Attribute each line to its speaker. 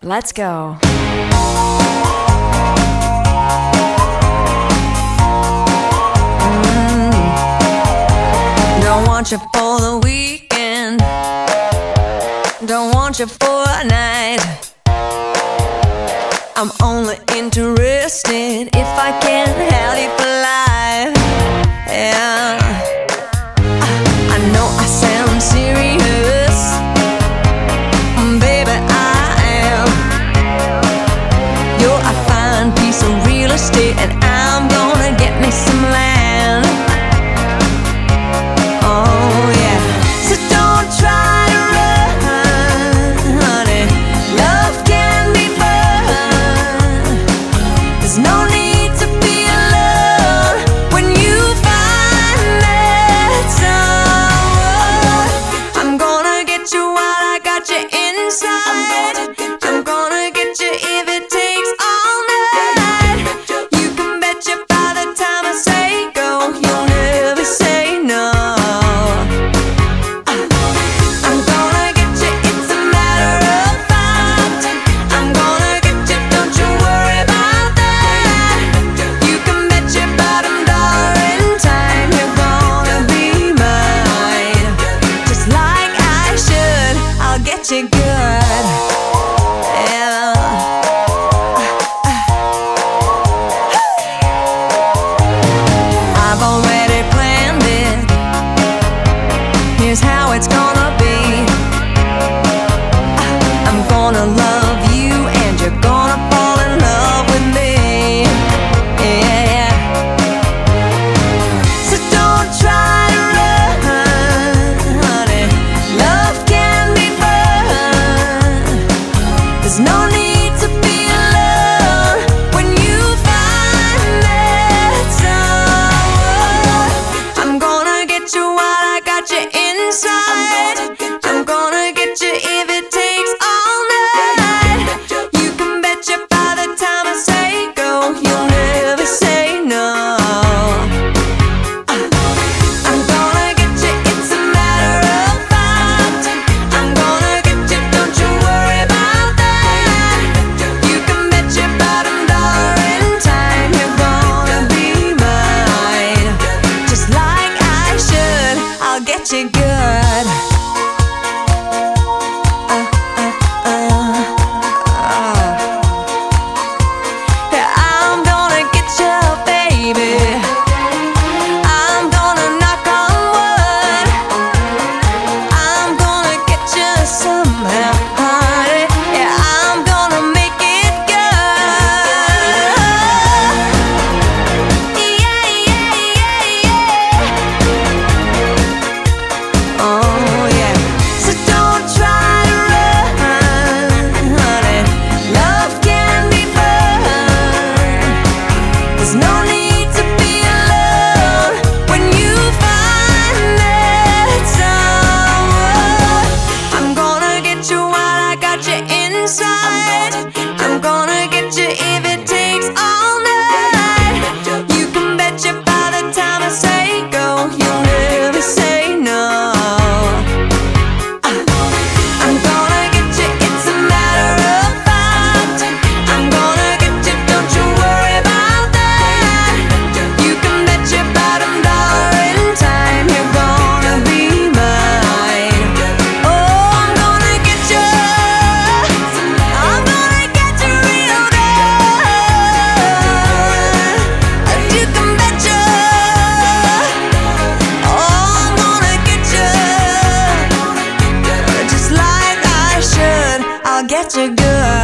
Speaker 1: Let's go. Don't want you for the weekend, don't want you for a night. I'm only interested if I can have you for life. Yeah, I know I sound serious, baby, I am. You're a fine piece of real estate, and I'm gonna get me some land. Oh yeah, so don't try to run, honey. Love can be fun. There's no need to be alone when you find that someone. I'm gonna get you while I got you inside. I'm gonna get you if it takes all night. You can bet you by the time I say go, you'll never say no. I'm gonna get you, it's a matter of fact. I'm gonna get you, don't you worry about that. You can bet your bottom dollar in time you're gonna be mine. Just like I should, I'll get you good. Yeah. I've already planned it. Here's how it's gonna be. I'm gonna love you and you're gonna fall in love with me. Yeah. So don't try to run, honey. Love can be fun. There's no need to be alone when you find that someone. I'm gonna get you while I got you inside. I'm gonna get you if it takes all night. You can bet you by the time I say go, you'll never say no. I'm gonna get you, it's a matter of fact. I'm gonna get you, don't you worry about that. You can bet your bottom dollar in time you're gonna be mine. Just like I should, I'll get you good. I'm gonna get you, baby. I'm gonna knock on wood. I'm gonna get you somehow, honey. Yeah, I'm gonna make it good. Yeah. Oh yeah. So don't try to run, honey. Love can be fun. There's no need to be alone when you find that someone. I'm gonna get you while I got you inside. I'm gonna get you if it takes all night. You can bet you by the time I say go, you'll never say no. I'm gonna get you, it's a matter of fact. I'm gonna get you, don't you worry about that. You can bet your bottom dollar in time you're gonna be mine. Oh, I'm gonna get you, I'm gonna get you real good. You can bet you, oh, I'm gonna get you. Just like I should, I'll get you good.